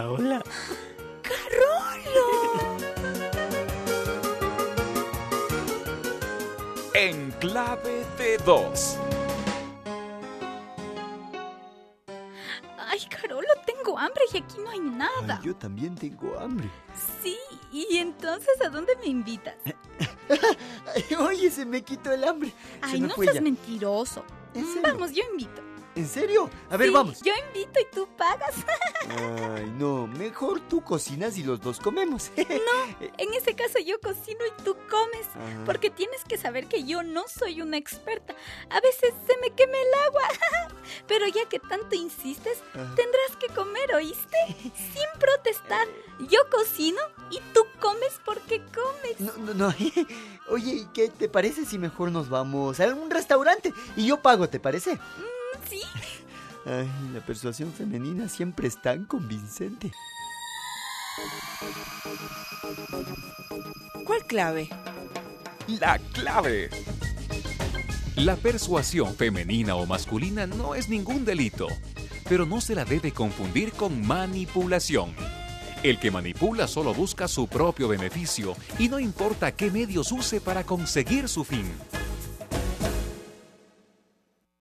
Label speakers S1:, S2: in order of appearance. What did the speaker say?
S1: Hola, hola.
S2: ¡Carolo!
S3: En clave de dos.
S2: Ay, Carolo, tengo hambre y aquí no hay nada.
S1: Ay, yo también tengo hambre.
S2: Sí, y entonces, ¿a dónde me invitas?
S1: Ay, oye, se me quitó el hambre. Se
S2: Ay,
S1: me
S2: no
S1: fue
S2: seas
S1: ya.
S2: mentiroso.
S1: ¿En serio?
S2: Vamos, yo invito.
S1: ¿En serio? A ver,
S2: Sí,
S1: vamos.
S2: Yo invito y tú pagas.
S1: Ay, no, mejor tú cocinas y los dos comemos.
S2: En ese caso yo cocino y tú comes.
S1: Ah.
S2: Porque tienes que saber que yo no soy una experta. A veces se me quema el agua. Pero ya que tanto insistes,
S1: Ah.
S2: tendrás que comer, ¿oíste? Sin protestar. Yo cocino y tú comes porque comes.
S1: No. Oye, ¿y qué te parece si mejor nos vamos a algún restaurante y yo pago, te parece?
S2: Sí.
S1: Ay, la persuasión femenina siempre es tan convincente.
S4: ¿Cuál clave?
S3: La clave. La persuasión femenina o masculina no es ningún delito, pero no se la debe confundir con manipulación. El que manipula solo busca su propio beneficio y no importa qué medios use para conseguir su fin.